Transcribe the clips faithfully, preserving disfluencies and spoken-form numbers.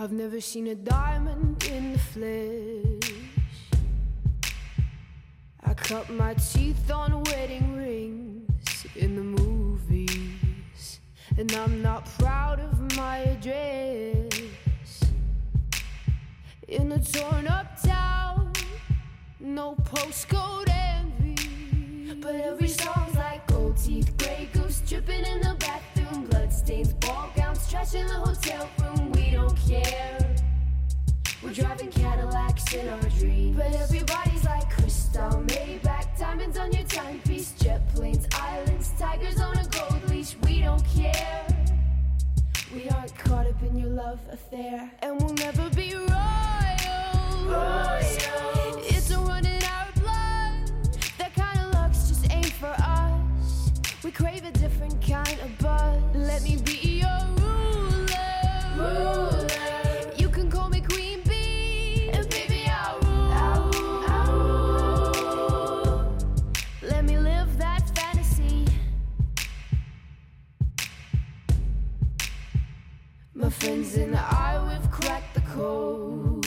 I've never seen a diamond in the flesh. I cut my teeth on wedding rings in the movies, and I'm not proud of my address. In a torn up town, no postcode envy, but every song's like gold teeth, grey goose dripping in the bathroom, bloodstains, ball gowns, trash in the hotel room. We don't care. We're driving Cadillacs in our dreams, but everybody's like crystal, Maybach, diamonds on your timepiece, jet planes, islands, tigers on a gold leash. We don't care. We aren't caught up in your love affair, and we'll never be royals. Royals. It's a run in our blood. That kind of luck's just ain't for us. We crave a different kind of buzz. Let me be your ruler. Ruler. You can call me Queen Bee, and baby I'll rule. I'll rule. I'll rule. Let me live that fantasy. My friends and I, we've cracked the code.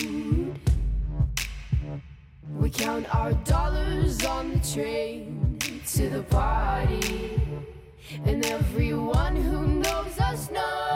We count our dollars on the train to the party, and everyone who knows us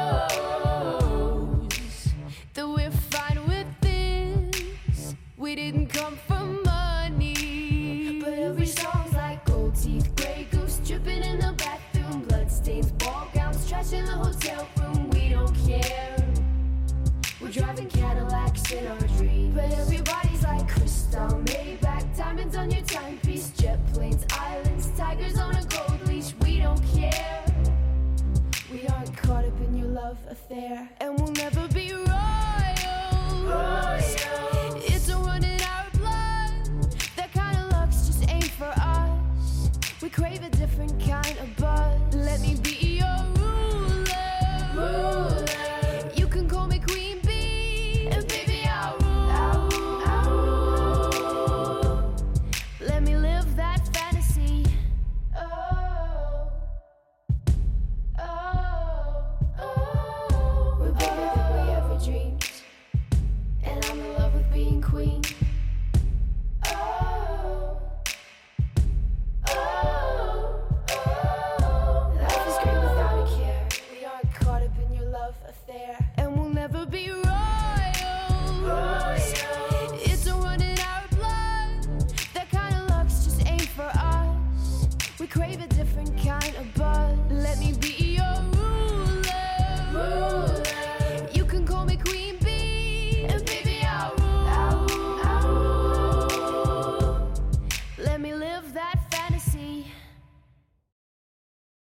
knows that we're fine with this. We didn't come for money, but every song's like gold teeth, grey goose dripping in the bathroom, bloodstains, ball gowns, trash in the hotel room. We don't care. We're driving Cadillacs in our dreams, but everybody's like crystal, Maybach, diamonds on your timepiece, jet planes, islands, tigers on a gold leash. We don't care. We aren't caught up in your love affair, and we'll never be royals. Royals. It's a run in our blood. That kind of luck's just ain't for us. We crave a different kind of buzz. Let me be your ruler. Ruler. You can call me Queen Bee, and baby I'll rule. I'll rule. I'll rule. Let me live that fantasy. Oh, oh, oh. We're better than we ever dreamed, and I'm in love with being queen. Oh, oh, oh. Life is great without a care. We aren't caught up in your love affair, and we'll never be royals. Royals. It's a run in our blood. That kind of luck's just ain't for us. We crave a different kind of buzz. Let me be